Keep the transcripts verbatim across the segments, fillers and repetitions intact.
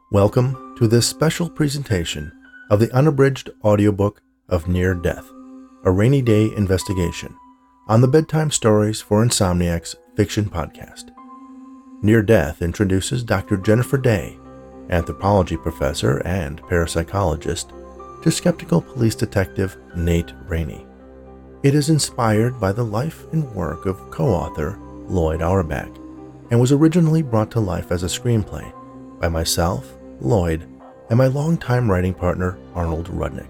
Welcome to this special presentation of the unabridged audiobook of Near Death, a rainy day investigation on the Bedtime Stories for Insomniacs fiction podcast. Near Death introduces Doctor Jennifer Day, anthropology professor and parapsychologist, to skeptical police detective Nate Rainey. It is inspired by the life and work of co-author Lloyd Auerbach and was originally brought to life as a screenplay by myself, Lloyd, and my longtime writing partner Arnold Rudnick.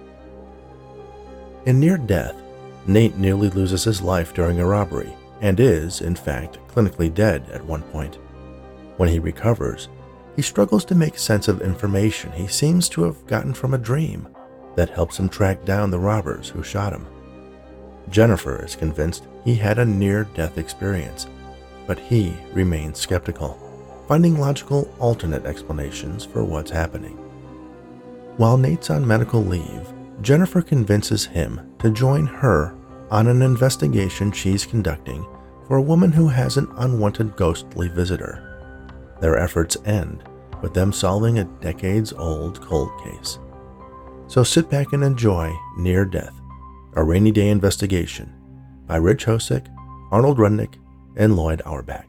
In Near Death, Nate nearly loses his life during a robbery and is, in fact, clinically dead at one point. When he recovers, he struggles to make sense of information he seems to have gotten from a dream that helps him track down the robbers who shot him. Jennifer is convinced he had a near-death experience, but he remains skeptical, finding logical alternate explanations for what's happening. While Nate's on medical leave, Jennifer convinces him to join her on an investigation she's conducting for a woman who has an unwanted ghostly visitor. Their efforts end with them solving a decades-old cold case. So sit back and enjoy Near Death, a rainy day investigation by Rich Hosick, Arnold Rudnick, and Lloyd Auerbach.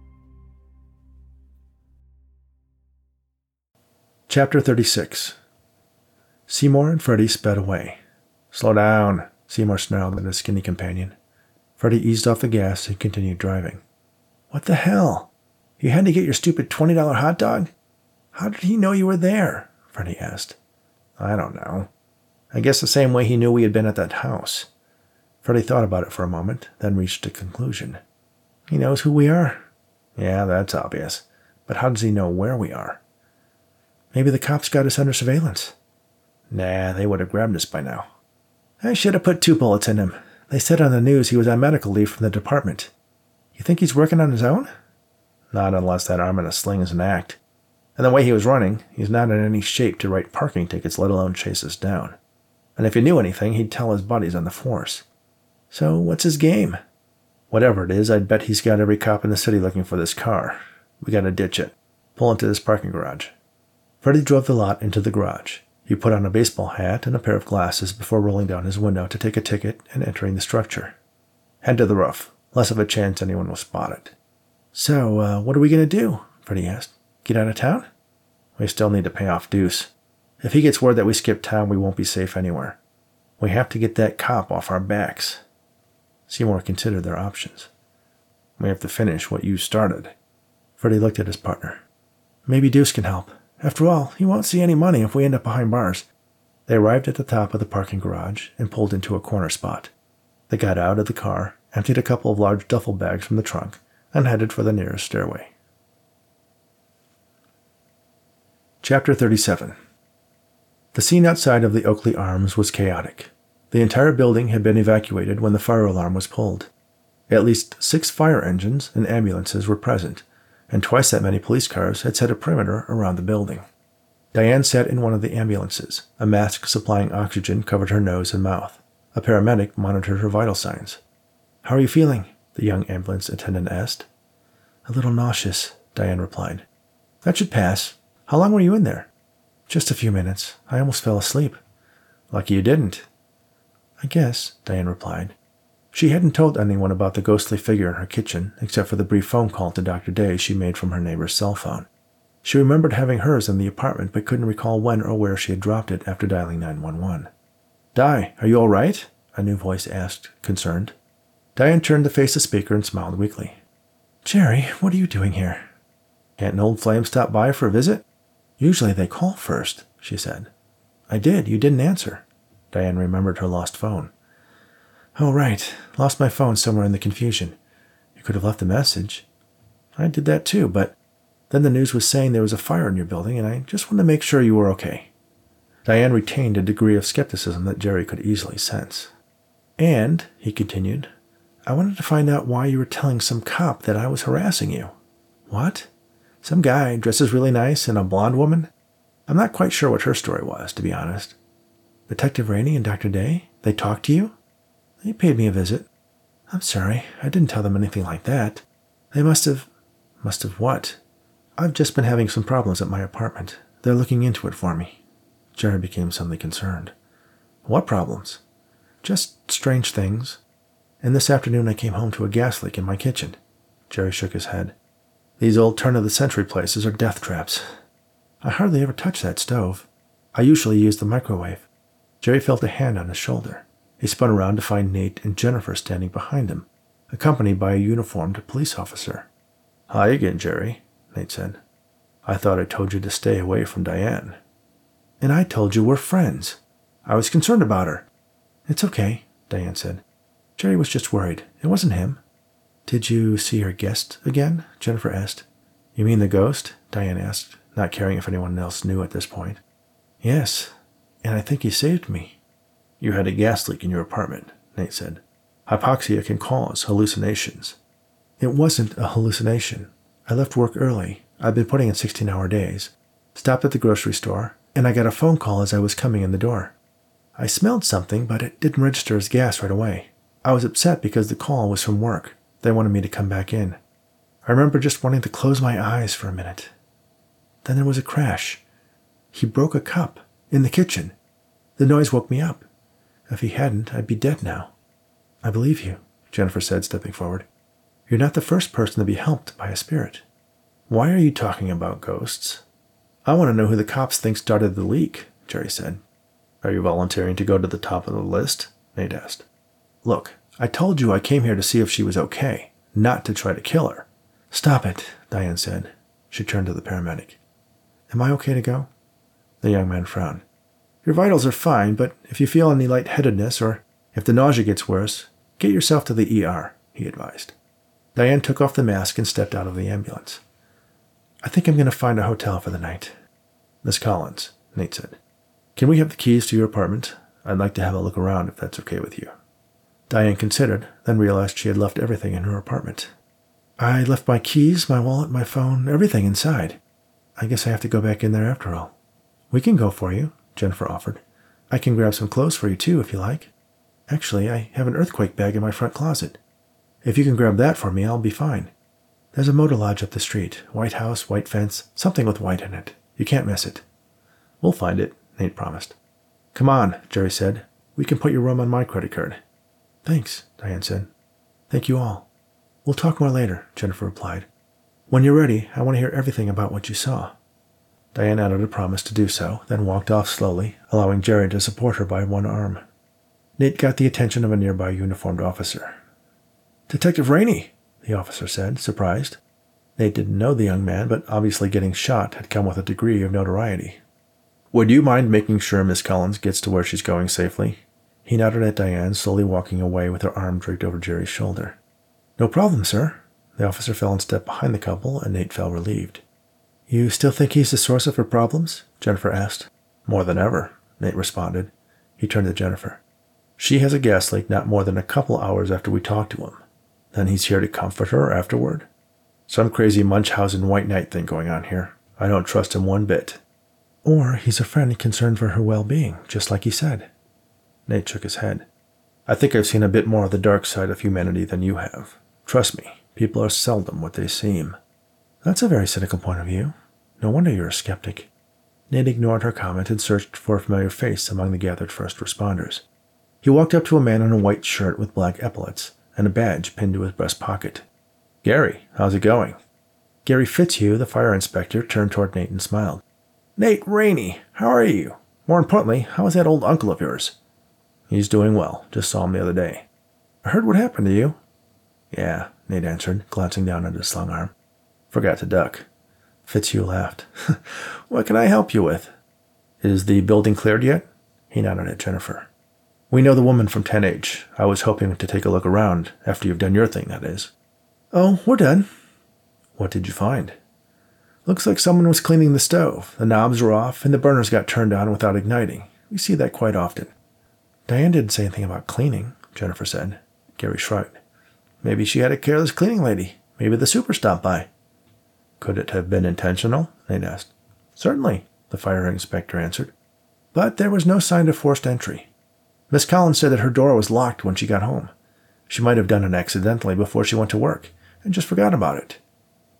Chapter thirty-six. Seymour and Freddie sped away. "Slow down," Seymour snarled at his skinny companion. Freddie eased off the gas and continued driving. "What the hell? You had to get your stupid twenty dollar hot dog? How did he know you were there?" Freddie asked. "I don't know. I guess the same way he knew we had been at that house." Freddie thought about it for a moment, then reached a conclusion. "He knows who we are." "Yeah, that's obvious. But how does he know where we are?" "Maybe the cops got us under surveillance." "Nah, they would have grabbed us by now." "I should have put two bullets in him. They said on the news he was on medical leave from the department. You think he's working on his own?" "Not unless that arm in a sling is an act. And the way he was running, he's not in any shape to write parking tickets, let alone chase us down. And if he knew anything, he'd tell his buddies on the force. So what's his game?" "Whatever it is, I'd bet he's got every cop in the city looking for this car. We gotta ditch it. Pull into this parking garage." Freddie drove the lot into the garage. He put on a baseball hat and a pair of glasses before rolling down his window to take a ticket and entering the structure. "Head to the roof. Less of a chance anyone will spot it." "So, uh, what are we going to do?" Freddie asked. "Get out of town?" "We still need to pay off Deuce. If he gets word that we skipped town, we won't be safe anywhere. We have to get that cop off our backs." Seymour considered their options. "We have to finish what you started." Freddie looked at his partner. "Maybe Deuce can help. After all, he won't see any money if we end up behind bars." They arrived at the top of the parking garage and pulled into a corner spot. They got out of the car, emptied a couple of large duffel bags from the trunk, and headed for the nearest stairway. Chapter thirty-seven. The scene outside of the Oakley Arms was chaotic. The entire building had been evacuated when the fire alarm was pulled. At least six fire engines and ambulances were present, and twice that many police cars had set a perimeter around the building. Diane sat in one of the ambulances. A mask supplying oxygen covered her nose and mouth. A paramedic monitored her vital signs. "How are you feeling?" the young ambulance attendant asked. "A little nauseous," Diane replied. "That should pass. How long were you in there?" "Just a few minutes. I almost fell asleep." "Lucky you didn't." "I guess," Diane replied. She hadn't told anyone about the ghostly figure in her kitchen, except for the brief phone call to Doctor Day she made from her neighbor's cell phone. She remembered having hers in the apartment, but couldn't recall when or where she had dropped it after dialing nine one one. "Di, are you all right?" a new voice asked, concerned. Diane turned to face the speaker and smiled weakly. "Jerry, what are you doing here?" "Can't an old flame stop by for a visit?" "Usually they call first," she said. "I did. You didn't answer." Diane remembered her lost phone. "Oh, right. Lost my phone somewhere in the confusion. You could have left a message." "I did that too, but then the news was saying there was a fire in your building, and I just wanted to make sure you were okay." Diane retained a degree of skepticism that Jerry could easily sense. "And," he continued, "I wanted to find out why you were telling some cop that I was harassing you." "What? Some guy dresses really nice and a blonde woman?" I'm not quite sure what her story was, to be honest. "Detective Rainey and Doctor Day? They talked to you?" "They paid me a visit." "I'm sorry. I didn't tell them anything like that. They must have..." "Must have what?" I've just been having some problems at my apartment. They're looking into it for me. Jerry became suddenly concerned. What problems? Just strange things. And this afternoon I came home to a gas leak in my kitchen. Jerry shook his head. These old turn-of-the-century places are death traps. I hardly ever touch that stove. I usually use the microwave. Jerry felt a hand on his shoulder. He spun around to find Nate and Jennifer standing behind him, accompanied by a uniformed police officer. Hi again, Jerry, Nate said. I thought I told you to stay away from Diane. And I told you we're friends. I was concerned about her. It's okay, Diane said. Jerry was just worried. It wasn't him. Did you see your guest again? Jennifer asked. You mean the ghost? Diane asked, not caring if anyone else knew at this point. Yes, and I think he saved me. You had a gas leak in your apartment, Nate said. Hypoxia can cause hallucinations. It wasn't a hallucination. I left work early. I've been putting in sixteen-hour days. Stopped at the grocery store, and I got a phone call as I was coming in the door. I smelled something, but it didn't register as gas right away. I was upset because the call was from work. They wanted me to come back in. I remember just wanting to close my eyes for a minute. Then there was a crash. He broke a cup in the kitchen. The noise woke me up. If he hadn't, I'd be dead now. I believe you, Jennifer said, stepping forward. You're not the first person to be helped by a spirit. Why are you talking about ghosts? I want to know who the cops think started the leak, Jerry said. Are you volunteering to go to the top of the list? Nate asked. Look, I told you I came here to see if she was okay, not to try to kill her. Stop it, Diane said. She turned to the paramedic. Am I okay to go? The young man frowned. Your vitals are fine, but if you feel any lightheadedness or if the nausea gets worse, get yourself to the E R, he advised. Diane took off the mask and stepped out of the ambulance. I think I'm going to find a hotel for the night. Miss Collins, Nate said. Can we have the keys to your apartment? I'd like to have a look around if that's okay with you. Diane considered, then realized she had left everything in her apartment. I left my keys, my wallet, my phone, everything inside. I guess I have to go back in there after all. We can go for you, Jennifer offered. I can grab some clothes for you too, if you like. Actually, I have an earthquake bag in my front closet. If you can grab that for me, I'll be fine. There's a motor lodge up the street. White house, white fence, something with white in it. You can't miss it. We'll find it, Nate promised. Come on, Jerry said. We can put your room on my credit card. Thanks, Diane said. Thank you all. We'll talk more later, Jennifer replied. When you're ready, I want to hear everything about what you saw. Diane added a promise to do so, then walked off slowly, allowing Jerry to support her by one arm. Nate got the attention of a nearby uniformed officer. Detective Rainey, the officer said, surprised. Nate didn't know the young man, but obviously getting shot had come with a degree of notoriety. Would you mind making sure Miss Collins gets to where she's going safely? He nodded at Diane, slowly walking away with her arm draped over Jerry's shoulder. No problem, sir. The officer fell and stepped behind the couple, and Nate felt relieved. You still think he's the source of her problems? Jennifer asked. More than ever, Nate responded. He turned to Jennifer. She has a gas leak not more than a couple hours after we talked to him. Then he's here to comfort her afterward? Some crazy Munchausen white knight thing going on here. I don't trust him one bit. Or he's a friend concerned for her well-being, just like he said. Nate shook his head. I think I've seen a bit more of the dark side of humanity than you have. Trust me, people are seldom what they seem. That's a very cynical point of view. No wonder you're a skeptic. Nate ignored her comment and searched for a familiar face among the gathered first responders. He walked up to a man in a white shirt with black epaulets and a badge pinned to his breast pocket. Gary, how's it going? Gary Fitzhugh, the fire inspector, turned toward Nate and smiled. Nate Rainey, how are you? More importantly, how is that old uncle of yours? He's doing well. Just saw him the other day. I heard what happened to you. Yeah, Nate answered, glancing down at his slung arm. Forgot to duck. Fitzhugh laughed. What can I help you with? Is the building cleared yet? He nodded at Jennifer. We know the woman from ten H. I was hoping to take a look around, after you've done your thing, that is. Oh, we're done. What did you find? Looks like someone was cleaning the stove. The knobs were off, and the burners got turned on without igniting. We see that quite often. Diane didn't say anything about cleaning, Jennifer said. Gary shrugged. Maybe she had a careless cleaning lady. Maybe the super stopped by. Could it have been intentional? Nate asked. Certainly, the fire inspector answered. But there was no sign of forced entry. Miss Collins said that her door was locked when she got home. She might have done it accidentally before she went to work, and just forgot about it.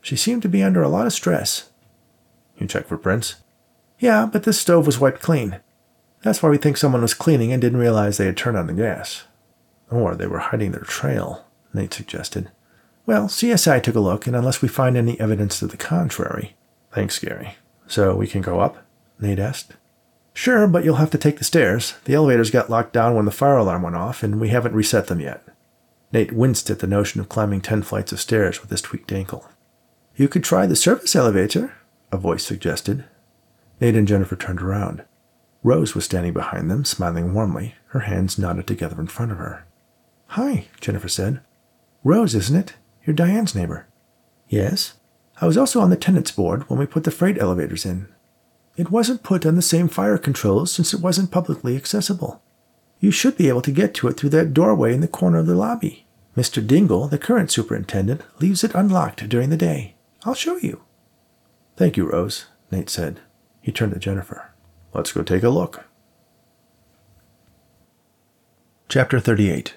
She seemed to be under a lot of stress. You checked for prints? Yeah, but this stove was wiped clean. That's why we think someone was cleaning and didn't realize they had turned on the gas. Or they were hiding their trail, Nate suggested. Well, C S I took a look, and unless we find any evidence to the contrary... Thanks, Gary. So we can go up? Nate asked. Sure, but you'll have to take the stairs. The elevators got locked down when the fire alarm went off, and we haven't reset them yet. Nate winced at the notion of climbing ten flights of stairs with his tweaked ankle. You could try the service elevator, a voice suggested. Nate and Jennifer turned around. Rose was standing behind them, smiling warmly, her hands knotted together in front of her. Hi, Jennifer said. Rose, isn't it? You're Diane's neighbor. Yes. I was also on the tenants board when we put the freight elevators in. It wasn't put on the same fire controls since it wasn't publicly accessible. You should be able to get to it through that doorway in the corner of the lobby. Mister Dingle, the current superintendent, leaves it unlocked during the day. I'll show you. Thank you, Rose, Nate said. He turned to Jennifer. Let's go take a look. Chapter thirty-eight.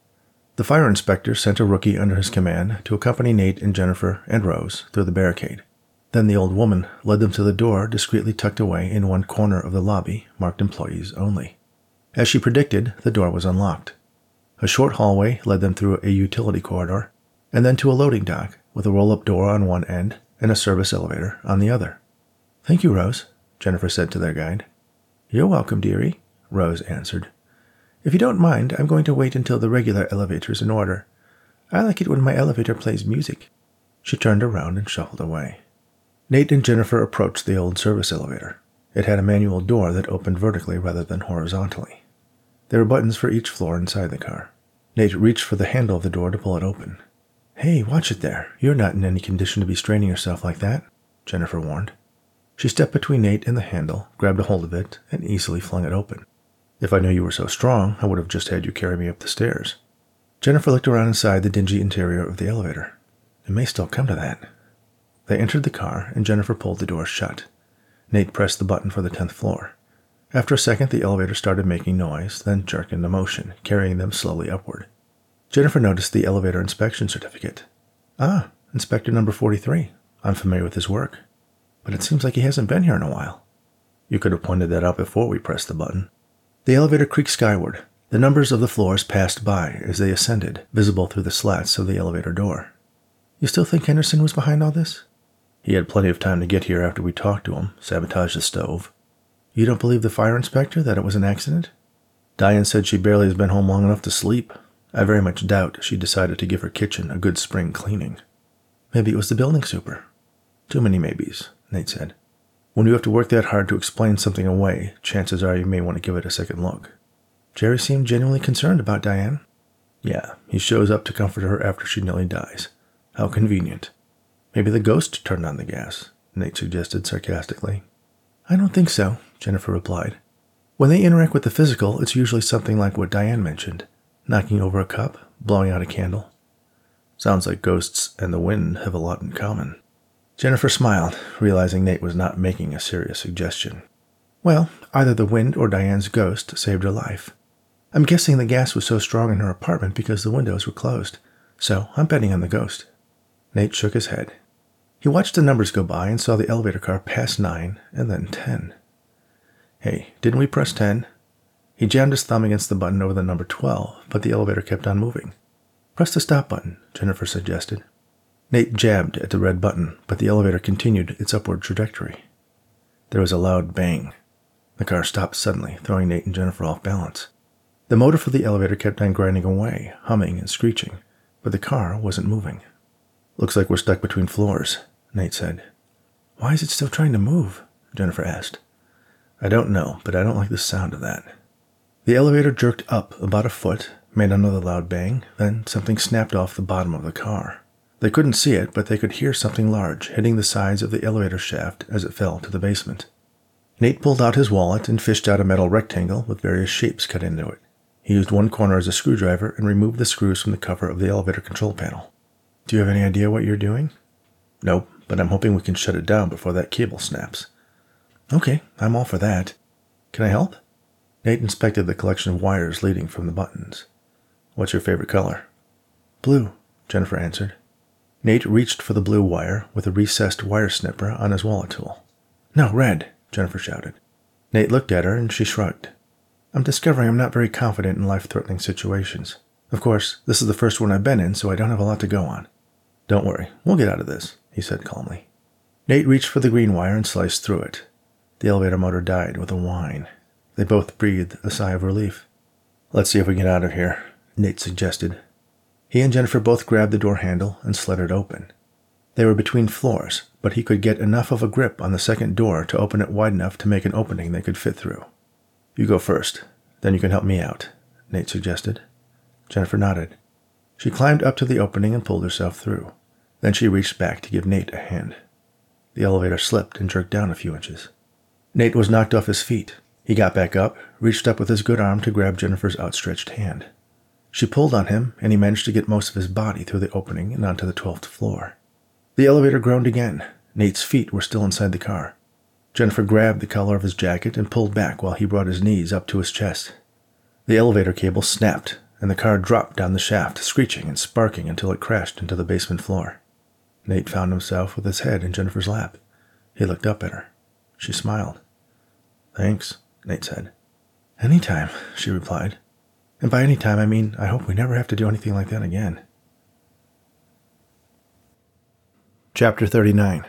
The fire inspector sent a rookie under his command to accompany Nate and Jennifer and Rose through the barricade. Then the old woman led them to the door discreetly tucked away in one corner of the lobby, marked Employees Only. As she predicted, the door was unlocked. A short hallway led them through a utility corridor, and then to a loading dock with a roll-up door on one end and a service elevator on the other. Thank you, Rose, Jennifer said to their guide. You're welcome, dearie, Rose answered. If you don't mind, I'm going to wait until the regular elevator's in order. I like it when my elevator plays music. She turned around and shuffled away. Nate and Jennifer approached the old service elevator. It had a manual door that opened vertically rather than horizontally. There were buttons for each floor inside the car. Nate reached for the handle of the door to pull it open. Hey, watch it there. You're not in any condition to be straining yourself like that, Jennifer warned. She stepped between Nate and the handle, grabbed a hold of it, and easily flung it open. If I knew you were so strong, I would have just had you carry me up the stairs. Jennifer looked around inside the dingy interior of the elevator. It may still come to that. They entered the car, and Jennifer pulled the door shut. Nate pressed the button for the tenth floor. After a second, the elevator started making noise, then jerked into motion, carrying them slowly upward. Jennifer noticed the elevator inspection certificate. Ah, Inspector number forty-three. I'm familiar with his work. But it seems like he hasn't been here in a while. You could have pointed that out before we pressed the button. The elevator creaked skyward. The numbers of the floors passed by as they ascended, visible through the slats of the elevator door. You still think Henderson was behind all this? He had plenty of time to get here after we talked to him, sabotage the stove. You don't believe the fire inspector that it was an accident? Diane said she barely has been home long enough to sleep. I very much doubt she decided to give her kitchen a good spring cleaning. Maybe it was the building super. Too many maybes, Nate said. When you have to work that hard to explain something away, chances are you may want to give it a second look. Jerry seemed genuinely concerned about Diane. Yeah, he shows up to comfort her after she nearly dies. How convenient. Maybe the ghost turned on the gas, Nate suggested sarcastically. I don't think so, Jennifer replied. When they interact with the physical, it's usually something like what Diane mentioned. Knocking over a cup, blowing out a candle. Sounds like ghosts and the wind have a lot in common. Jennifer smiled, realizing Nate was not making a serious suggestion. Well, either the wind or Diane's ghost saved her life. I'm guessing the gas was so strong in her apartment because the windows were closed, so I'm betting on the ghost. Nate shook his head. He watched the numbers go by and saw the elevator car pass nine and then ten. Hey, didn't we press ten? He jammed his thumb against the button over the number twelve, but the elevator kept on moving. Press the stop button, Jennifer suggested. Nate jabbed at the red button, but the elevator continued its upward trajectory. There was a loud bang. The car stopped suddenly, throwing Nate and Jennifer off balance. The motor for the elevator kept on grinding away, humming and screeching, but the car wasn't moving. Looks like we're stuck between floors, Nate said. Why is it still trying to move? Jennifer asked. I don't know, but I don't like the sound of that. The elevator jerked up about a foot, made another loud bang, then something snapped off the bottom of the car. They couldn't see it, but they could hear something large hitting the sides of the elevator shaft as it fell to the basement. Nate pulled out his wallet and fished out a metal rectangle with various shapes cut into it. He used one corner as a screwdriver and removed the screws from the cover of the elevator control panel. Do you have any idea what you're doing? Nope, but I'm hoping we can shut it down before that cable snaps. Okay, I'm all for that. Can I help? Nate inspected the collection of wires leading from the buttons. What's your favorite color? Blue, Jennifer answered. Nate reached for the blue wire with a recessed wire snipper on his wallet tool. "No, red," Jennifer shouted. Nate looked at her and she shrugged. "I'm discovering I'm not very confident in life-threatening situations. Of course, this is the first one I've been in, so I don't have a lot to go on." "Don't worry, we'll get out of this," he said calmly. Nate reached for the green wire and sliced through it. The elevator motor died with a whine. They both breathed a sigh of relief. "Let's see if we can get out of here," Nate suggested. He and Jennifer both grabbed the door handle and slid it open. They were between floors, but he could get enough of a grip on the second door to open it wide enough to make an opening they could fit through. "You go first, then you can help me out," Nate suggested. Jennifer nodded. She climbed up to the opening and pulled herself through. Then she reached back to give Nate a hand. The elevator slipped and jerked down a few inches. Nate was knocked off his feet. He got back up, reached up with his good arm to grab Jennifer's outstretched hand. She pulled on him, and he managed to get most of his body through the opening and onto the twelfth floor. The elevator groaned again. Nate's feet were still inside the car. Jennifer grabbed the collar of his jacket and pulled back while he brought his knees up to his chest. The elevator cable snapped, and the car dropped down the shaft, screeching and sparking until it crashed into the basement floor. Nate found himself with his head in Jennifer's lap. He looked up at her. She smiled. "Thanks," Nate said. "Any time," she replied. "And by any time, I mean I hope we never have to do anything like that again." Chapter thirty-nine.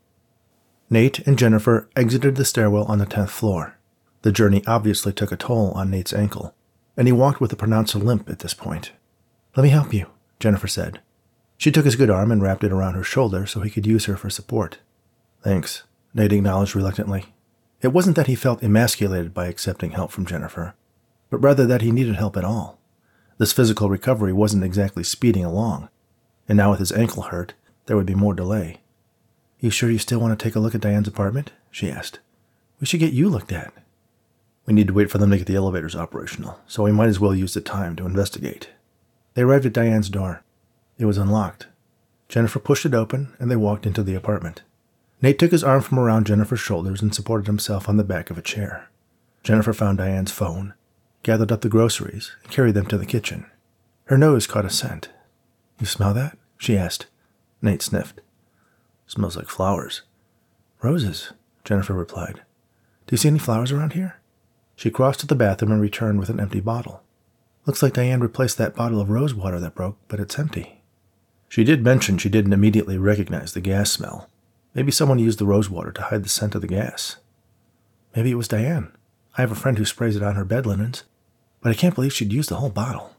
Nate and Jennifer exited the stairwell on the tenth floor. The journey obviously took a toll on Nate's ankle, and he walked with a pronounced limp at this point. "Let me help you," Jennifer said. She took his good arm and wrapped it around her shoulder so he could use her for support. "Thanks," Nate acknowledged reluctantly. It wasn't that he felt emasculated by accepting help from Jennifer, but rather that he needed help at all. This physical recovery wasn't exactly speeding along, and now with his ankle hurt, there would be more delay. "You sure you still want to take a look at Diane's apartment?" she asked. "We should get you looked at." "We need to wait for them to get the elevators operational, so we might as well use the time to investigate." They arrived at Diane's door. It was unlocked. Jennifer pushed it open, and they walked into the apartment. Nate took his arm from around Jennifer's shoulders and supported himself on the back of a chair. Jennifer found Diane's phone, gathered up the groceries, and carried them to the kitchen. Her nose caught a scent. "You smell that?" she asked. Nate sniffed. "Smells like flowers." "Roses," Jennifer replied. "Do you see any flowers around here?" She crossed to the bathroom and returned with an empty bottle. "Looks like Diane replaced that bottle of rose water that broke, but it's empty." She did mention she didn't immediately recognize the gas smell. Maybe someone used the rose water to hide the scent of the gas. "Maybe it was Diane. I have a friend who sprays it on her bed linens, but I can't believe she'd use the whole bottle."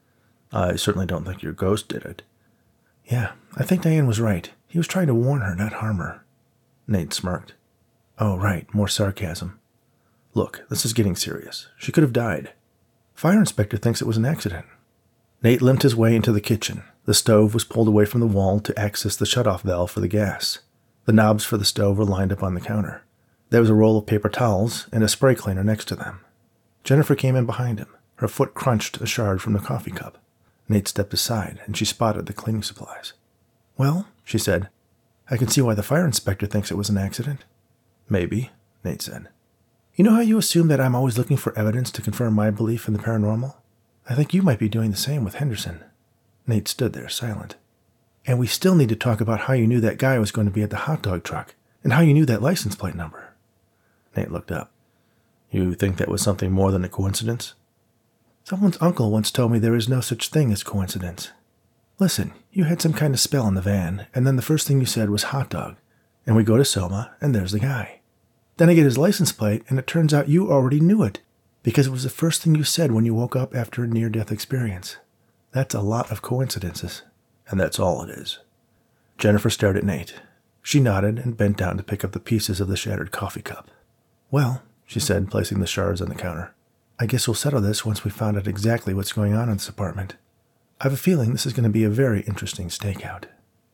"I certainly don't think your ghost did it." "Yeah, I think Diane was right. He was trying to warn her, not harm her." Nate smirked. "Oh, right, more sarcasm. Look, this is getting serious. She could have died. Fire inspector thinks it was an accident." Nate limped his way into the kitchen. The stove was pulled away from the wall to access the shutoff valve for the gas. The knobs for the stove were lined up on the counter. There was a roll of paper towels and a spray cleaner next to them. Jennifer came in behind him. Her foot crunched a shard from the coffee cup. Nate stepped aside, and she spotted the cleaning supplies. "Well," she said, "I can see why the fire inspector thinks it was an accident." "Maybe," Nate said. "You know how you assume that I'm always looking for evidence to confirm my belief in the paranormal? I think you might be doing the same with Henderson." Nate stood there, silent. "And we still need to talk about how you knew that guy was going to be at the hot dog truck, and how you knew that license plate number." Nate looked up. "You think that was something more than a coincidence?" "Someone's uncle once told me there is no such thing as coincidence. Listen, you had some kind of spell in the van, and then the first thing you said was hot dog, and we go to Soma, and there's the guy. Then I get his license plate, and it turns out you already knew it, because it was the first thing you said when you woke up after a near-death experience. That's a lot of coincidences." "And that's all it is." Jennifer stared at Nate. She nodded and bent down to pick up the pieces of the shattered coffee cup. "Well," she said, placing the shards on the counter, "I guess we'll settle this once we've found out exactly what's going on in this apartment. I have a feeling this is going to be a very interesting stakeout."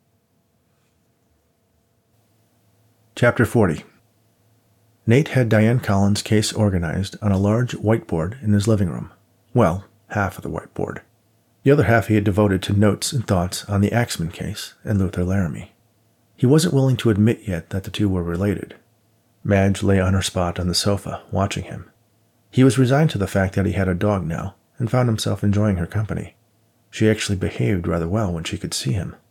Chapter forty. Nate had Diane Collins' case organized on a large whiteboard in his living room. Well, half of the whiteboard. The other half he had devoted to notes and thoughts on the Axman case and Luther Laramie. He wasn't willing to admit yet that the two were related. Madge lay on her spot on the sofa, watching him. He was resigned to the fact that he had a dog now, and found himself enjoying her company. She actually behaved rather well when she could see him.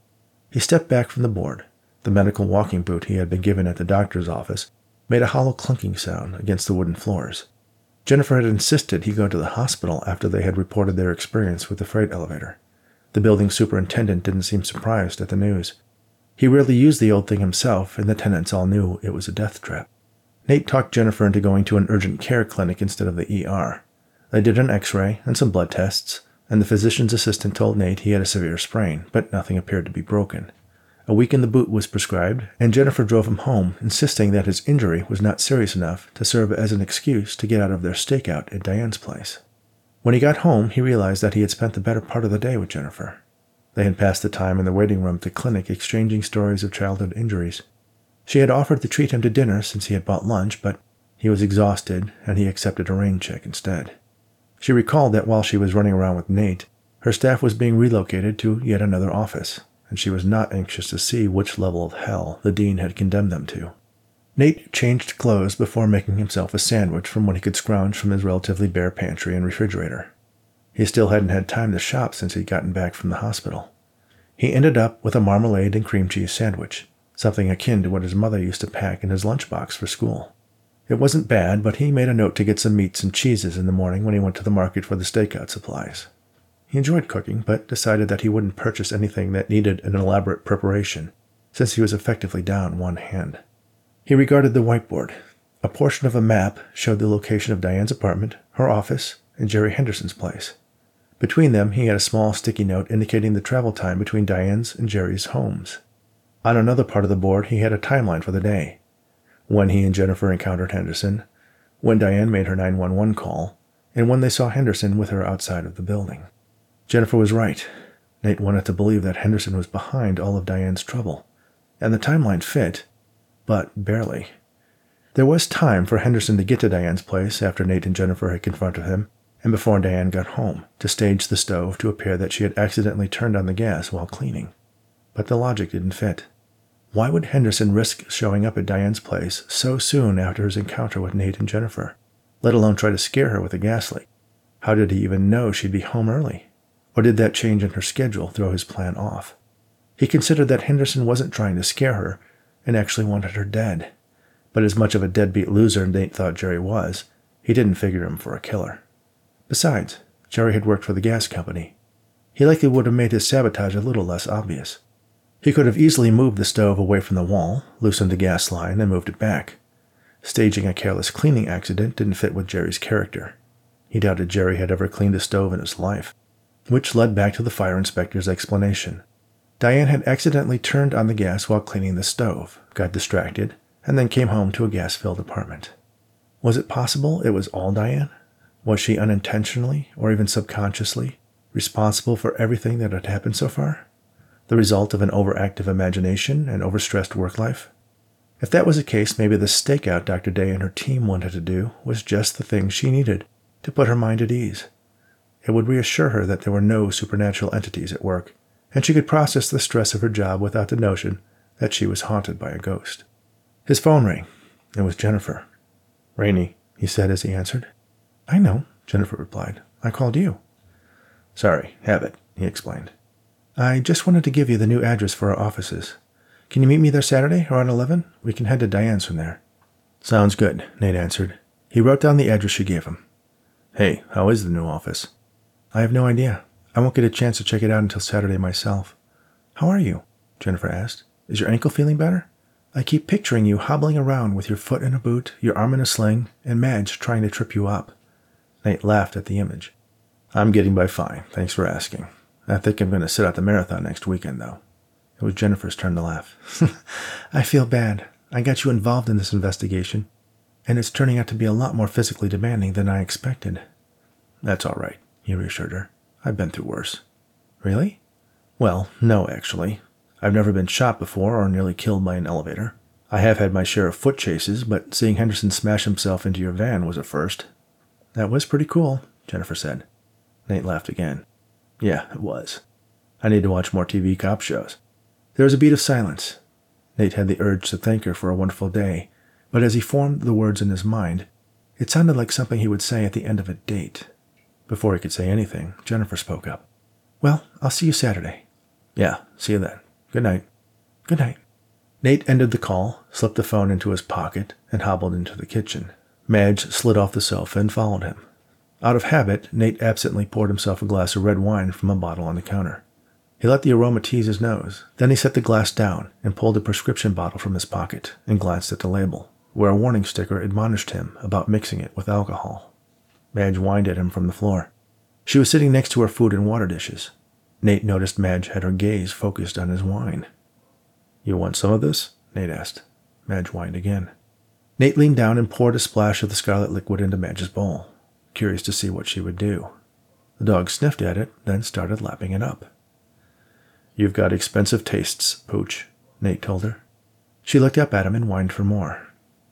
He stepped back from the board. The medical walking boot he had been given at the doctor's office made a hollow clunking sound against the wooden floors. Jennifer had insisted he go to the hospital after they had reported their experience with the freight elevator. The building superintendent didn't seem surprised at the news. He rarely used the old thing himself, and the tenants all knew it was a death trap. Nate talked Jennifer into going to an urgent care clinic instead of the E R. They did an x-ray and some blood tests, and the physician's assistant told Nate he had a severe sprain, but nothing appeared to be broken. A week in the boot was prescribed, and Jennifer drove him home, insisting that his injury was not serious enough to serve as an excuse to get out of their stakeout at Diane's place. When he got home, he realized that he had spent the better part of the day with Jennifer. They had passed the time in the waiting room at the clinic exchanging stories of childhood injuries. She had offered to treat him to dinner since he had bought lunch, but he was exhausted, and he accepted a rain check instead. She recalled that while she was running around with Nate, her staff was being relocated to yet another office, and she was not anxious to see which level of hell the dean had condemned them to. Nate changed clothes before making himself a sandwich from what he could scrounge from his relatively bare pantry and refrigerator. He still hadn't had time to shop since he'd gotten back from the hospital. He ended up with a marmalade and cream cheese sandwich, something akin to what his mother used to pack in his lunchbox for school. It wasn't bad, but he made a note to get some meats and cheeses in the morning when he went to the market for the stakeout supplies. He enjoyed cooking, but decided that he wouldn't purchase anything that needed an elaborate preparation, since he was effectively down one hand. He regarded the whiteboard. A portion of a map showed the location of Diane's apartment, her office, and Jerry Henderson's place. Between them, he had a small sticky note indicating the travel time between Diane's and Jerry's homes. On another part of the board, he had a timeline for the day. When he and Jennifer encountered Henderson, when Diane made her nine one one call, and when they saw Henderson with her outside of the building. Jennifer was right. Nate wanted to believe that Henderson was behind all of Diane's trouble, and the timeline fit, but barely. There was time for Henderson to get to Diane's place after Nate and Jennifer had confronted him, and before Diane got home, to stage the stove to appear that she had accidentally turned on the gas while cleaning. But the logic didn't fit. Why would Henderson risk showing up at Diane's place so soon after his encounter with Nate and Jennifer, let alone try to scare her with a gas leak? How did he even know she'd be home early? Or did that change in her schedule throw his plan off? He considered that Henderson wasn't trying to scare her and actually wanted her dead. But as much of a deadbeat loser Nate thought Jerry was, he didn't figure him for a killer. Besides, Jerry had worked for the gas company. He likely would have made his sabotage a little less obvious. He could have easily moved the stove away from the wall, loosened the gas line, and moved it back. Staging a careless cleaning accident didn't fit with Jerry's character. He doubted Jerry had ever cleaned a stove in his life, which led back to the fire inspector's explanation. Diane had accidentally turned on the gas while cleaning the stove, got distracted, and then came home to a gas-filled apartment. Was it possible it was all Diane? Was she unintentionally, or even subconsciously, responsible for everything that had happened so far? The result of an overactive imagination and overstressed work life? If that was the case, maybe the stakeout Doctor Day and her team wanted to do was just the thing she needed to put her mind at ease. It would reassure her that there were no supernatural entities at work, and she could process the stress of her job without the notion that she was haunted by a ghost. His phone rang. It was Jennifer. "Rainey," he said as he answered. "I know," Jennifer replied. "I called you." "Sorry, have it," he explained. "I just wanted to give you the new address for our offices. Can you meet me there Saturday around eleven? We can head to Diane's from there." "Sounds good," Nate answered. He wrote down the address she gave him. "Hey, how is the new office?" "I have no idea. I won't get a chance to check it out until Saturday myself." "How are you?" Jennifer asked. "Is your ankle feeling better? I keep picturing you hobbling around with your foot in a boot, your arm in a sling, and Madge trying to trip you up." Nate laughed at the image. "I'm getting by fine, thanks for asking. I think I'm going to sit out the marathon next weekend, though." It was Jennifer's turn to laugh. "I feel bad. I got you involved in this investigation, and it's turning out to be a lot more physically demanding than I expected." "That's all right," he reassured her. "I've been through worse." "Really?" "Well, no, actually. I've never been shot before or nearly killed by an elevator. I have had my share of foot chases, but seeing Henderson smash himself into your van was a first." "That was pretty cool," Jennifer said. Nate laughed again. "Yeah, it was. I need to watch more T V cop shows." There was a beat of silence. Nate had the urge to thank her for a wonderful day, but as he formed the words in his mind, it sounded like something he would say at the end of a date. Before he could say anything, Jennifer spoke up. "Well, I'll see you Saturday." "Yeah, see you then." Good night. Good night. Nate ended the call, slipped the phone into his pocket, and hobbled into the kitchen. Madge slid off the sofa and followed him. Out of habit, Nate absently poured himself a glass of red wine from a bottle on the counter. He let the aroma tease his nose. Then he set the glass down and pulled a prescription bottle from his pocket and glanced at the label, where a warning sticker admonished him about mixing it with alcohol. Madge whined at him from the floor. She was sitting next to her food and water dishes. Nate noticed Madge had her gaze focused on his wine. You want some of this? Nate asked. Madge whined again. Nate leaned down and poured a splash of the scarlet liquid into Madge's bowl, curious to see what she would do. The dog sniffed at it, then started lapping it up. You've got expensive tastes, Pooch, Nate told her. She looked up at him and whined for more.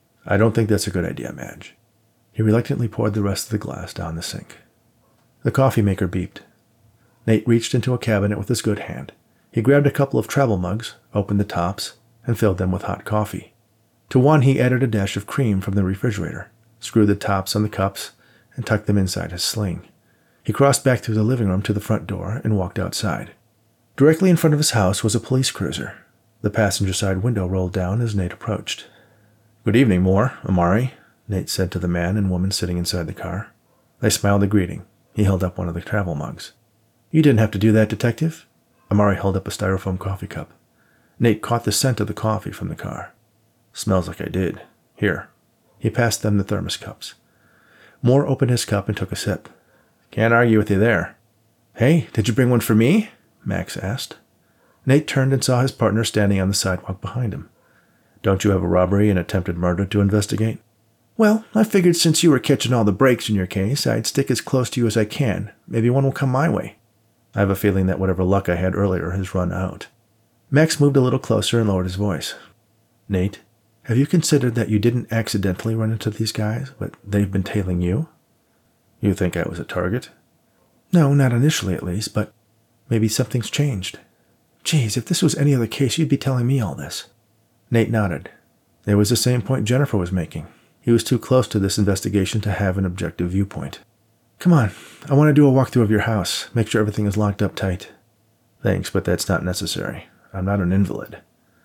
I don't think that's a good idea, Madge. He reluctantly poured the rest of the glass down the sink. The coffee maker beeped. Nate reached into a cabinet with his good hand. He grabbed a couple of travel mugs, opened the tops, and filled them with hot coffee. To one he added a dash of cream from the refrigerator, screwed the tops on the cups, and tucked them inside his sling. He crossed back through the living room to the front door and walked outside. Directly in front of his house was a police cruiser. The passenger side window rolled down as Nate approached. Good evening, Moore, Amari, Nate said to the man and woman sitting inside the car. They smiled a greeting. He held up one of the travel mugs. You didn't have to do that, Detective. Amari held up a styrofoam coffee cup. Nate caught the scent of the coffee from the car. Smells like I did. Here. He passed them the thermos cups. Moore opened his cup and took a sip. Can't argue with you there. Hey, did you bring one for me? Max asked. Nate turned and saw his partner standing on the sidewalk behind him. Don't you have a robbery and attempted murder to investigate? Well, I figured since you were catching all the breaks in your case, I'd stick as close to you as I can. Maybe one will come my way. I have a feeling that whatever luck I had earlier has run out. Max moved a little closer and lowered his voice. Nate, have you considered that you didn't accidentally run into these guys, but they've been tailing you? You think I was a target? No, not initially at least, but maybe something's changed. Geez, if this was any other case, you'd be telling me all this. Nate nodded. It was the same point Jennifer was making. He was too close to this investigation to have an objective viewpoint. Come on, I want to do a walkthrough of your house, make sure everything is locked up tight. Thanks, but that's not necessary. I'm not an invalid.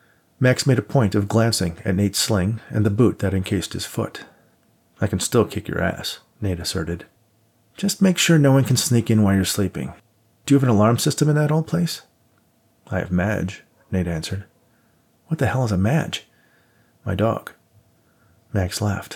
Max made a point of glancing at Nate's sling and the boot that encased his foot. I can still kick your ass, Nate asserted. Just make sure no one can sneak in while you're sleeping. Do you have an alarm system in that old place? I have Madge, Nate answered. What the hell is a Madge? My dog. Max laughed.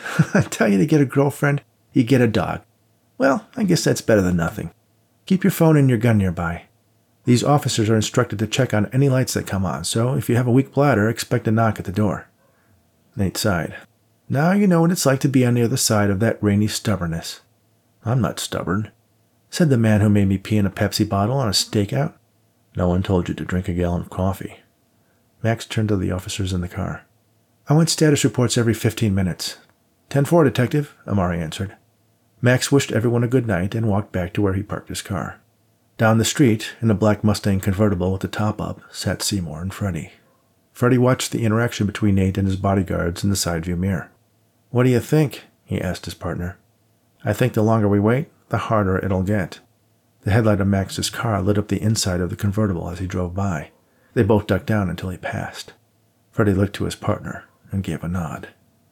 I tell you to get a girlfriend, you get a dog. Well, I guess that's better than nothing. Keep your phone and your gun nearby. These officers are instructed to check on any lights that come on, so if you have a weak bladder, expect a knock at the door. Nate sighed. Now you know what it's like to be on the other side of that rainy stubbornness. I'm not stubborn, said the man who made me pee in a Pepsi bottle on a stakeout. No one told you to drink a gallon of coffee. Max turned to the officers in the car. I want status reports every fifteen minutes. ten four, Detective, Amari answered. Max wished everyone a good night and walked back to where he parked his car. Down the street, in a black Mustang convertible with the top up, sat Seymour and Freddie. Freddie watched the interaction between Nate and his bodyguards in the side view mirror. What do you think? He asked his partner. I think the longer we wait, the harder it'll get. The headlight of Max's car lit up the inside of the convertible as he drove by. They both ducked down until he passed. Freddie looked to his partner and gave a nod.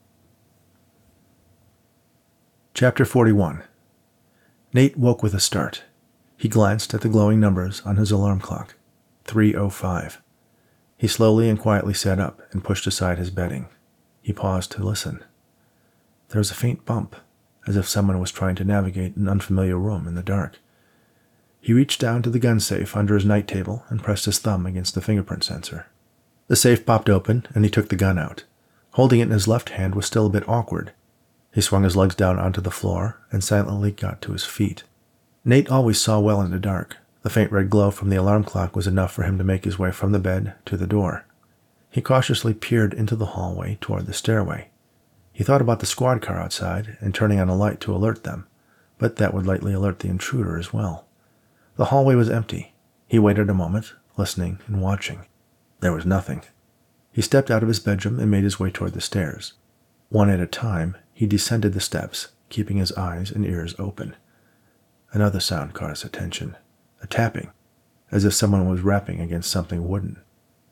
Chapter forty-one. Nate woke with a start. He glanced at the glowing numbers on his alarm clock. three oh five. He slowly and quietly sat up and pushed aside his bedding. He paused to listen. There was a faint bump, as if someone was trying to navigate an unfamiliar room in the dark. He reached down to the gun safe under his night table and pressed his thumb against the fingerprint sensor. The safe popped open, and he took the gun out. Holding it in his left hand was still a bit awkward. He swung his legs down onto the floor and silently got to his feet. Nate always saw well in the dark. The faint red glow from the alarm clock was enough for him to make his way from the bed to the door. He cautiously peered into the hallway toward the stairway. He thought about the squad car outside and turning on a light to alert them, but that would likely alert the intruder as well. The hallway was empty. He waited a moment, listening and watching. There was nothing. He stepped out of his bedroom and made his way toward the stairs. One at a time, he descended the steps, keeping his eyes and ears open. Another sound caught his attention, a tapping, as if someone was rapping against something wooden.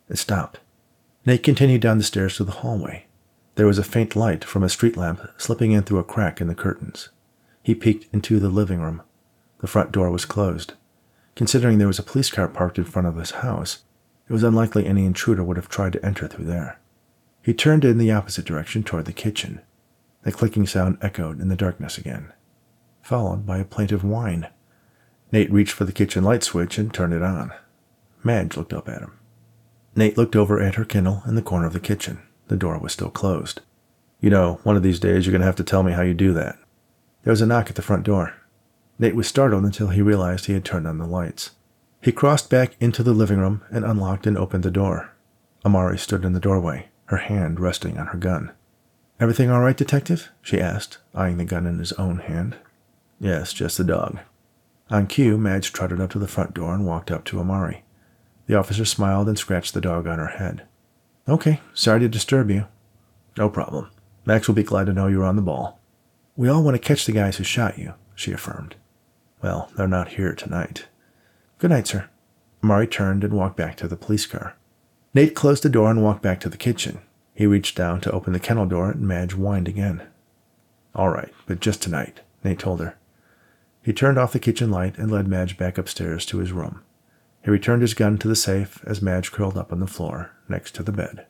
It stopped. Nate continued down the stairs to the hallway. There was a faint light from a street lamp slipping in through a crack in the curtains. He peeked into the living room. The front door was closed. Considering there was a police car parked in front of his house, it was unlikely any intruder would have tried to enter through there. He turned in the opposite direction toward the kitchen. The clicking sound echoed in the darkness again, followed by a plaintive whine. Nate reached for the kitchen light switch and turned it on. Madge looked up at him. Nate looked over at her Kindle in the corner of the kitchen. The door was still closed. "You know, one of these days you're going to have to tell me how you do that." There was a knock at the front door. Nate was startled until he realized he had turned on the lights. He crossed back into the living room and unlocked and opened the door. Amari stood in the doorway, her hand resting on her gun. "Everything all right, Detective?" she asked, eyeing the gun in his own hand. "Yes, just the dog." On cue, Madge trotted up to the front door and walked up to Amari. The officer smiled and scratched the dog on her head. "Okay, sorry to disturb you." "No problem. Max will be glad to know you're on the ball." "We all want to catch the guys who shot you," she affirmed. "Well, they're not here tonight." "Good night, sir." Amari turned and walked back to the police car. Nate closed the door and walked back to the kitchen. He reached down to open the kennel door and Madge whined again. "All right, but just tonight," Nate told her. He turned off the kitchen light and led Madge back upstairs to his room. He returned his gun to the safe as Madge curled up on the floor next to the bed.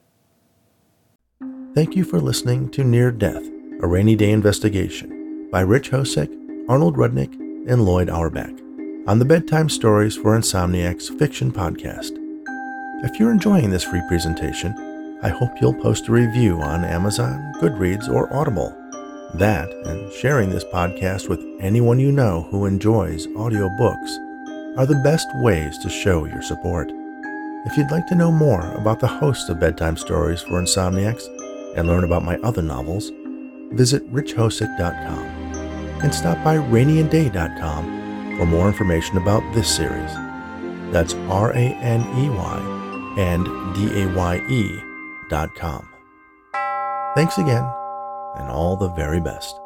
Thank you for listening to Near Death, a Rainy Day Investigation by Rich Hosek, Arnold Rudnick, and Lloyd Auerbach on the Bedtime Stories for Insomniacs Fiction podcast. If you're enjoying this free presentation, I hope you'll post a review on Amazon, Goodreads, or Audible. That, and sharing this podcast with anyone you know who enjoys audiobooks, are the best ways to show your support. If you'd like to know more about the host of Bedtime Stories for Insomniacs and learn about my other novels, visit rich hosek dot com and stop by rainy and day dot com for more information about this series. That's R A N E Y and D A Y E dot com. Thanks again, and all the very best.